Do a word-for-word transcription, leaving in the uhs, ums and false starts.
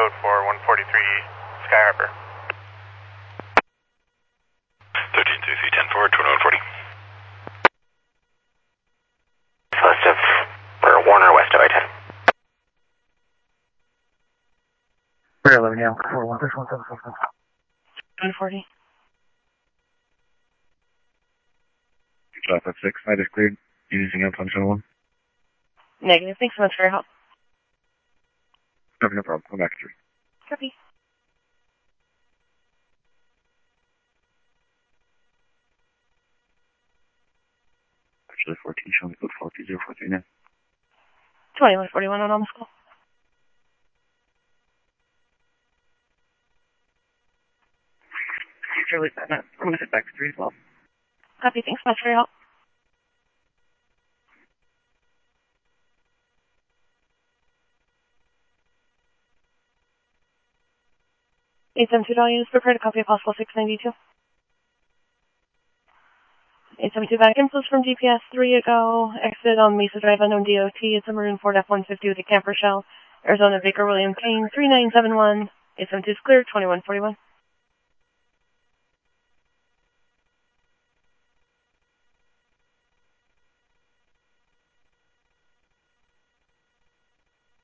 code for one forty-three Sky Harbor. thirteen two three ten forward, twenty-one forty. West of, or Warner, west of I ten. We're eleven now, four one six one seven six. one forty. Five five six, I just cleared. Anything else on channel one? Negative. Thanks so much for your help. No, no problem. Come back at three. Copy. Actually, fourteen, showing me code four two zero four three now. twenty-one forty-one on almost call. Charlie, I'm going to head back to three as well. Copy. Thanks so much for your help. eight seven two values, prepare to copy a possible six ninety-two. eight seven two back inflows from G P S, three ago, exit on Mesa Drive, unknown D O T, it's a Maroon Ford F one fifty with a camper shell, Arizona Baker William Kane, three nine seven one, eight seven two is clear, twenty-one forty-one.